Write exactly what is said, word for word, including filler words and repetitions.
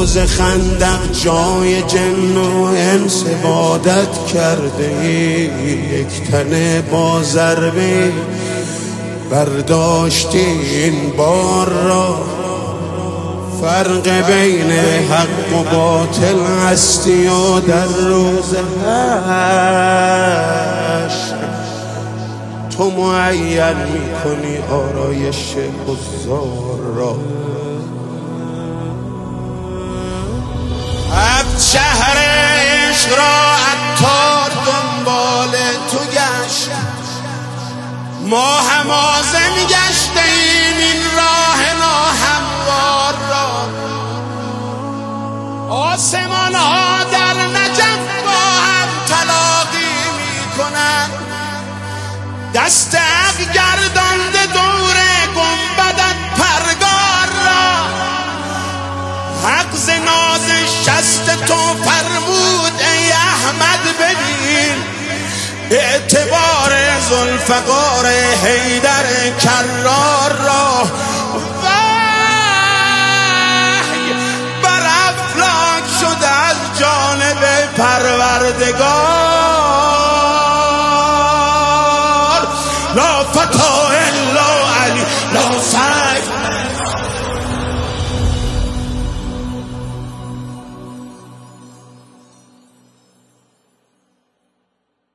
روز خندق جای جن و انس عبادت کرده ای، یک تن با ضربه برداشتی این بار را. فرق بین حق و باطل هستی و در روز حشر تو معین میکنی آرایش حضار را. اب شهر عشق را عطار دنبال تو گشت، ما همازم گشتیم این راه ناهموار را. آسمان ها در نجف با هم تلاقی می کنند، دست حق گردانده دور گنبدت پرگار را. حق ز ناز شست تو فرمود ای احمد ببین، اعتبار ذوالفقار حیدر کرار را.